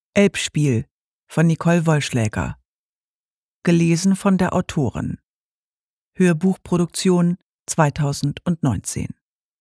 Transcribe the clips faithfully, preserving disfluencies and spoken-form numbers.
Elbspiel von Nicole Wollschläger. Gelesen von der Autorin. Hörbuchproduktion zweitausendneunzehn.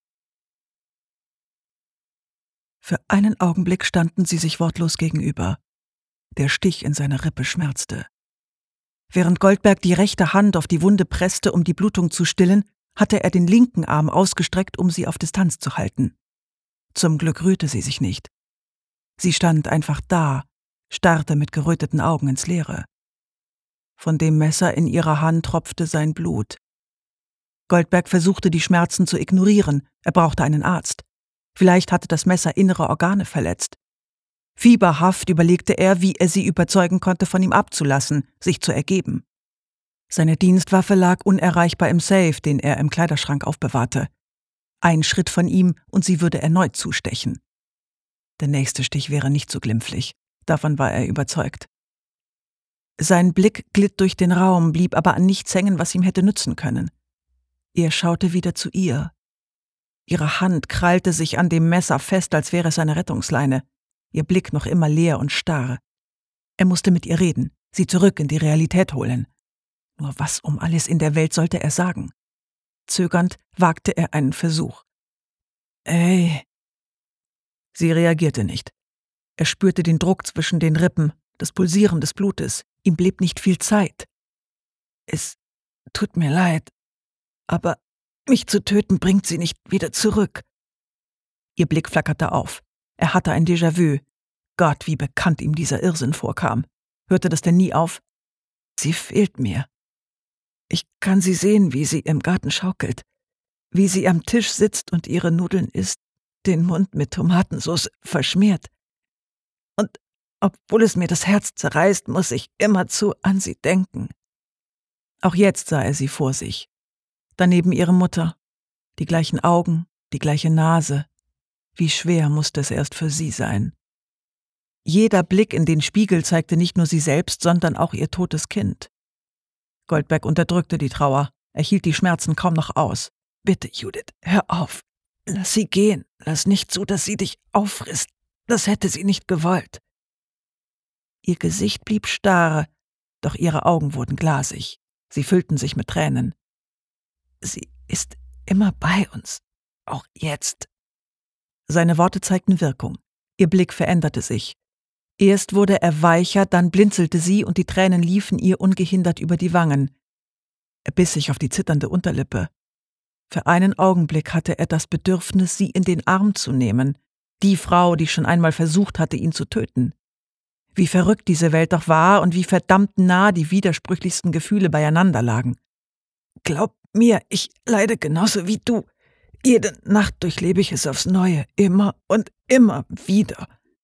Für einen Augenblick standen sie sich wortlos gegenüber. Der Stich in seiner Rippe schmerzte. Während Goldberg die rechte Hand auf die Wunde presste, um die Blutung zu stillen, hatte er den linken Arm ausgestreckt, um sie auf Distanz zu halten. Zum Glück rührte sie sich nicht. Sie stand einfach da, starrte mit geröteten Augen ins Leere. Von dem Messer in ihrer Hand tropfte sein Blut. Goldberg versuchte, die Schmerzen zu ignorieren. Er brauchte einen Arzt. Vielleicht hatte das Messer innere Organe verletzt. Fieberhaft überlegte er, wie er sie überzeugen konnte, von ihm abzulassen, sich zu ergeben. Seine Dienstwaffe lag unerreichbar im Safe, den er im Kleiderschrank aufbewahrte. Ein Schritt von ihm und sie würde erneut zustechen. Der nächste Stich wäre nicht so glimpflich, davon war er überzeugt. Sein Blick glitt durch den Raum, blieb aber an nichts hängen, was ihm hätte nützen können. Er schaute wieder zu ihr. Ihre Hand krallte sich an dem Messer fest, als wäre es eine Rettungsleine. Ihr Blick noch immer leer und starr. Er musste mit ihr reden, sie zurück in die Realität holen. Nur was um alles in der Welt sollte er sagen? Zögernd wagte er einen Versuch. »Ey!« Sie reagierte nicht. Er spürte den Druck zwischen den Rippen, das Pulsieren des Blutes. Ihm blieb nicht viel Zeit. »Es tut mir leid, aber mich zu töten bringt sie nicht wieder zurück.« Ihr Blick flackerte auf. Er hatte ein Déjà-vu. Gott, wie bekannt ihm dieser Irrsinn vorkam. Hörte das denn nie auf? »Sie fehlt mir. Ich kann sie sehen, wie sie im Garten schaukelt, wie sie am Tisch sitzt und ihre Nudeln isst, den Mund mit Tomatensauce verschmiert. Und obwohl es mir das Herz zerreißt, muss ich immerzu an sie denken.« Auch jetzt sah er sie vor sich. Daneben ihre Mutter. Die gleichen Augen, die gleiche Nase. Wie schwer musste es erst für sie sein. Jeder Blick in den Spiegel zeigte nicht nur sie selbst, sondern auch ihr totes Kind. Goldberg unterdrückte die Trauer. Er hielt die Schmerzen kaum noch aus. »Bitte, Judith, hör auf. Lass sie gehen. Lass nicht zu, dass sie dich auffrisst. Das hätte sie nicht gewollt.« Ihr Gesicht blieb starr, doch ihre Augen wurden glasig. Sie füllten sich mit Tränen. »Sie ist immer bei uns, auch jetzt.« Seine Worte zeigten Wirkung. Ihr Blick veränderte sich. Erst wurde er weicher, dann blinzelte sie und die Tränen liefen ihr ungehindert über die Wangen. Er biss sich auf die zitternde Unterlippe. Für einen Augenblick hatte er das Bedürfnis, sie in den Arm zu nehmen, die Frau, die schon einmal versucht hatte, ihn zu töten. Wie verrückt diese Welt doch war und wie verdammt nah die widersprüchlichsten Gefühle beieinander lagen. »Glaub mir, ich leide genauso wie du. Jede Nacht durchlebe ich es aufs Neue, immer und immer wieder.«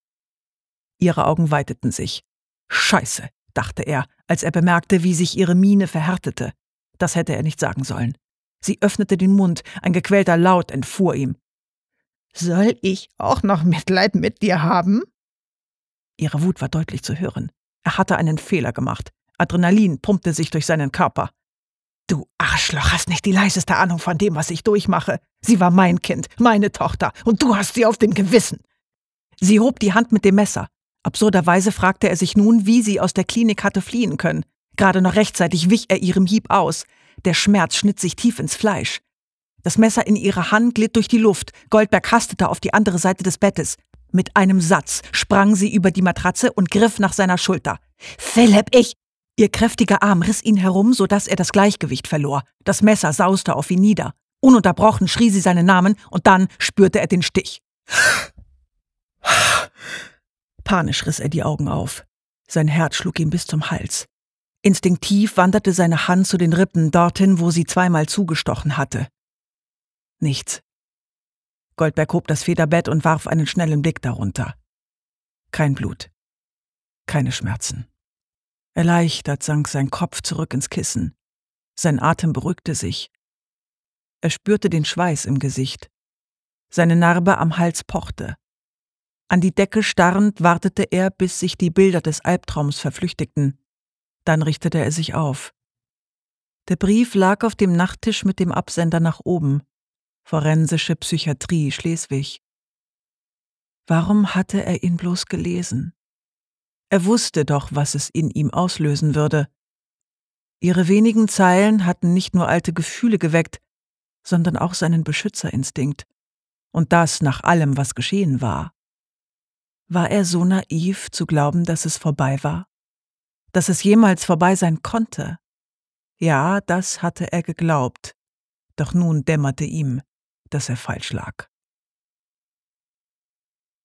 Ihre Augen weiteten sich. »Scheiße«, dachte er, als er bemerkte, wie sich ihre Miene verhärtete. Das hätte er nicht sagen sollen. Sie öffnete den Mund, ein gequälter Laut entfuhr ihm. »Soll ich auch noch Mitleid mit dir haben?« Ihre Wut war deutlich zu hören. Er hatte einen Fehler gemacht. Adrenalin pumpte sich durch seinen Körper. »Du Arschloch, hast nicht die leiseste Ahnung von dem, was ich durchmache. Sie war mein Kind, meine Tochter, und du hast sie auf dem Gewissen.« Sie hob die Hand mit dem Messer. Absurderweise fragte er sich nun, wie sie aus der Klinik hatte fliehen können. Gerade noch rechtzeitig wich er ihrem Hieb aus. Der Schmerz schnitt sich tief ins Fleisch. Das Messer in ihrer Hand glitt durch die Luft. Goldberg hastete auf die andere Seite des Bettes. Mit einem Satz sprang sie über die Matratze und griff nach seiner Schulter. »Philipp, ich...« Ihr kräftiger Arm riss ihn herum, sodass er das Gleichgewicht verlor. Das Messer sauste auf ihn nieder. Ununterbrochen schrie sie seinen Namen und dann spürte er den Stich. Panisch riss er die Augen auf. Sein Herz schlug ihm bis zum Hals. Instinktiv wanderte seine Hand zu den Rippen, dorthin, wo sie zweimal zugestochen hatte. Nichts. Goldberg hob das Federbett und warf einen schnellen Blick darunter. Kein Blut. Keine Schmerzen. Erleichtert sank sein Kopf zurück ins Kissen. Sein Atem beruhigte sich. Er spürte den Schweiß im Gesicht. Seine Narbe am Hals pochte. An die Decke starrend wartete er, bis sich die Bilder des Albtraums verflüchtigten. Dann richtete er sich auf. Der Brief lag auf dem Nachttisch mit dem Absender nach oben. Forensische Psychiatrie Schleswig. Warum hatte er ihn bloß gelesen? Er wusste doch, was es in ihm auslösen würde. Ihre wenigen Zeilen hatten nicht nur alte Gefühle geweckt, sondern auch seinen Beschützerinstinkt. Und das nach allem, was geschehen war. War er so naiv, zu glauben, dass es vorbei war? Dass es jemals vorbei sein konnte? Ja, das hatte er geglaubt. Doch nun dämmerte ihm, dass er falsch lag.